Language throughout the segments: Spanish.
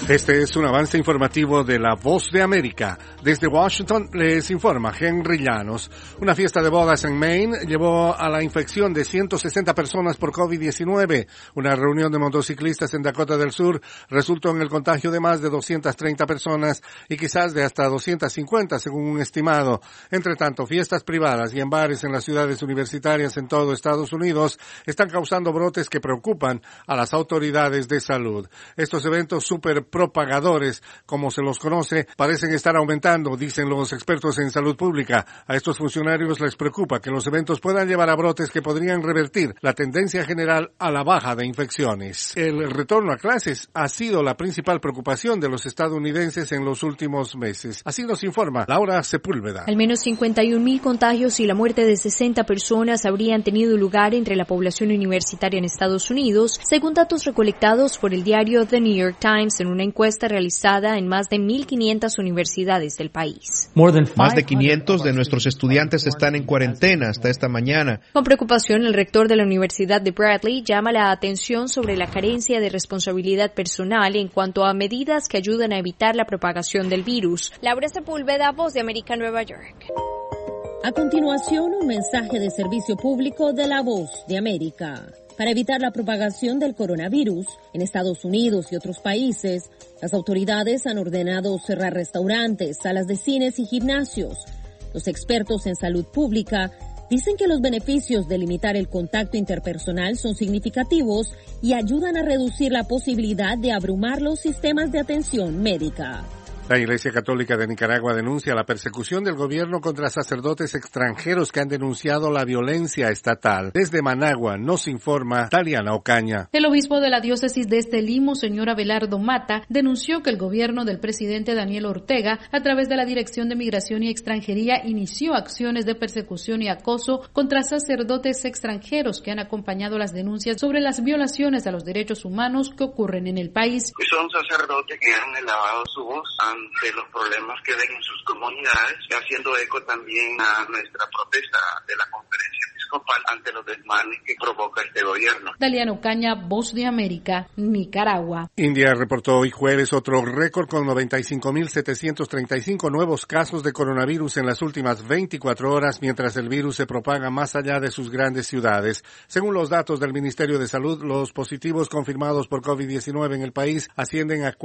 Este es un avance informativo de La Voz de América. Desde Washington les informa Henry Llanos. Una fiesta de bodas en Maine llevó a la infección de 160 personas por COVID-19. Una reunión de motociclistas en Dakota del Sur resultó en el contagio de más de 230 personas y quizás de hasta 250 según un estimado. Entre tanto, fiestas privadas y en bares en las ciudades universitarias en todo Estados Unidos están causando brotes que preocupan a las autoridades de salud. Estos eventos propagadores, como se los conoce, parecen estar aumentando, dicen los expertos en salud pública. A estos funcionarios les preocupa que los eventos puedan llevar a brotes que podrían revertir la tendencia general a la baja de infecciones. El retorno a clases ha sido la principal preocupación de los estadounidenses en los últimos meses. Así nos informa Laura Sepúlveda. Al menos 51,000 contagios y la muerte de 60 personas habrían tenido lugar entre la población universitaria en Estados Unidos, según datos recolectados por el diario The New York Times en una encuesta realizada en más de 1,500 universidades del país. Más de 500 de nuestros estudiantes están en cuarentena hasta esta mañana. Con preocupación, el rector de la Universidad de Bradley llama la atención sobre la carencia de responsabilidad personal en cuanto a medidas que ayudan a evitar la propagación del virus. Laura Sepúlveda, Voz de América, Nueva York. A continuación, un mensaje de servicio público de La Voz de América. Para evitar la propagación del coronavirus en Estados Unidos y otros países, las autoridades han ordenado cerrar restaurantes, salas de cines y gimnasios. Los expertos en salud pública dicen que los beneficios de limitar el contacto interpersonal son significativos y ayudan a reducir la posibilidad de abrumar los sistemas de atención médica. La Iglesia Católica de Nicaragua denuncia la persecución del gobierno contra sacerdotes extranjeros que han denunciado la violencia estatal. Desde Managua nos informa Taliana Ocaña. El obispo de la diócesis de Estelí, Monseñor Abelardo Mata, denunció que el gobierno del presidente Daniel Ortega, a través de la Dirección de Migración y Extranjería, inició acciones de persecución y acoso contra sacerdotes extranjeros que han acompañado las denuncias sobre las violaciones a los derechos humanos que ocurren en el país. Son sacerdotes que han elevado su voz ante los problemas que ven en sus comunidades, haciendo eco también a nuestra protesta de la conferencia episcopal ante los desmanes que provoca este gobierno. Daliana Ocaña, Voz de América, Nicaragua. India reportó hoy jueves otro récord con 95,735 nuevos casos de coronavirus en las últimas 24 horas, mientras el virus se propaga más allá de sus grandes ciudades. Según los datos del Ministerio de Salud, los positivos confirmados por COVID-19 en el país ascienden a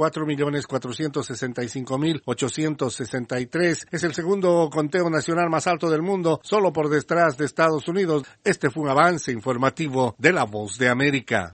4,465,863. Es el segundo conteo nacional más alto del mundo, solo por detrás de Estados Unidos. Este fue un avance informativo de La Voz de América.